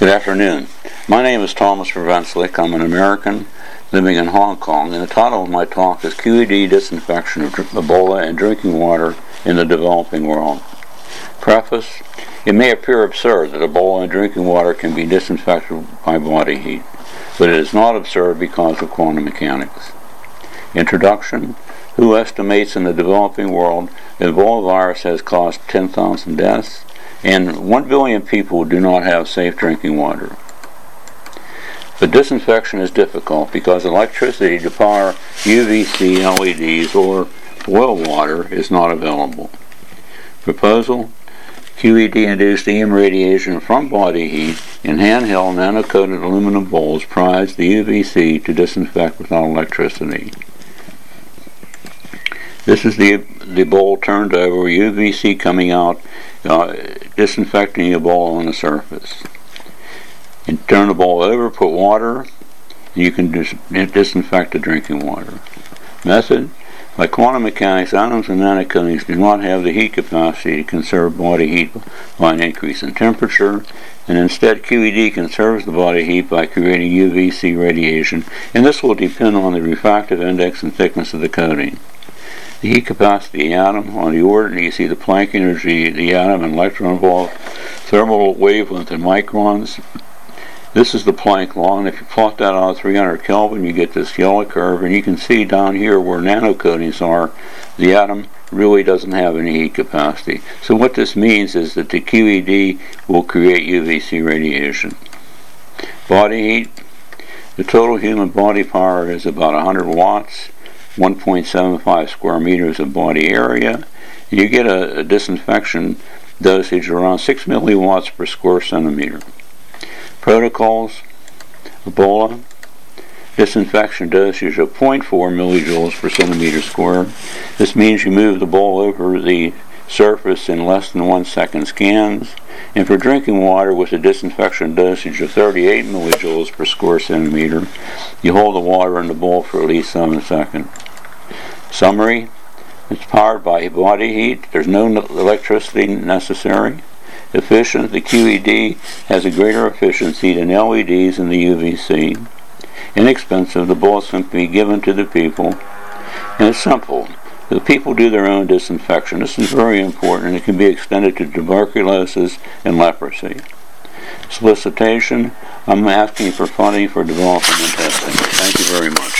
Good afternoon. My name is Thomas Vervenslik. I'm an American living in Hong Kong, and the title of my talk is QED Disinfection of Ebola and Drinking Water in the Developing World. Preface: it may appear absurd that Ebola and drinking water can be disinfected by body heat, but it is not absurd because of quantum mechanics. Introduction: who estimates in the developing world the Ebola virus has caused 10,000 deaths, and 1 billion people do not have safe drinking water. But disinfection is difficult because electricity to power UVC LEDs or boil water is not available. Proposal: QED-induced EM radiation from body heat in handheld nano-coated aluminum bowls provides the UVC to disinfect without electricity. This is the bowl turned over, UVC coming out, disinfecting Ebola on the surface. And turn the bowl over, put water, and you can disinfect the drinking water. Method: by quantum mechanics, atoms and nanocoatings do not have the heat capacity to conserve body heat by an increase in temperature, and instead QED conserves the body heat by creating UVC radiation, and this will depend on the refractive index and thickness of the coating. The heat capacity of the atom on the order, you see the Planck energy of the atom and electron volt, thermal wavelength in microns. This is the Planck law, and if you plot that out at 300 Kelvin, you get this yellow curve, and you can see down here where nanocoatings are, the atom really doesn't have any heat capacity. So what this means is that the QED will create UVC radiation. Body heat: the total human body power is about 100 watts, 1.75 square meters of body area. You get a disinfection dosage around 6 milliwatts per square centimeter. Protocols: Ebola, disinfection dosage of 0.4 millijoules per centimeter square. This means you move the bowl over the surface in less than 1 second scans. And for drinking water with a disinfection dosage of 38 millijoules per square centimeter, you hold the water in the bowl for at least 7 seconds. Summary: it's powered by body heat. There's no electricity necessary. Efficient: the QED has a greater efficiency than LEDs and the UVC. Inexpensive: the bullets can be given to the people. And it's simple. The people do their own disinfection. This is very important, and it can be extended to tuberculosis and leprosy. Solicitation: I'm asking for funding for development and testing. Thank you very much.